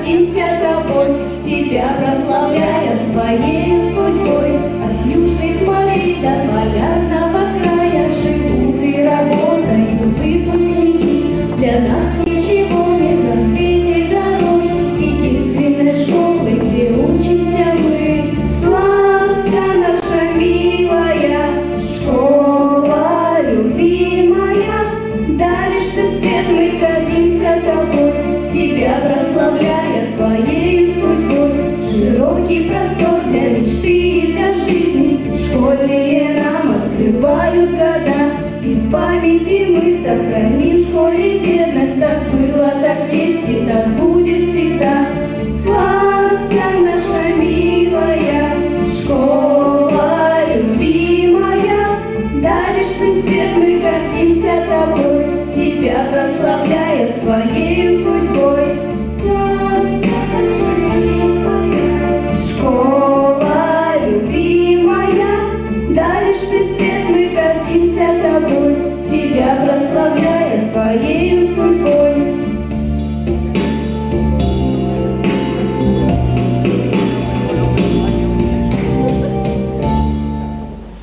гордимся тобой, тебя прославляя своей судьбой. От южных морей до полярного края живут и работают выпускники. Для нас ничего нет на свете дороже единственной школы, где учимся мы. Славься, наша милая школа любимая, даришь ты свет, мы гордимся тобой, тебя прославляя своей судьбой. Широкий простор для мечты и для жизни школьные нам открывают года, и в памяти мы сохраним в школе верность. Так было, так есть и так будет всегда. Славься, наша милая школа любимая, даришь ты свет, мы гордимся тобой, тебя прославляя своей судьбой.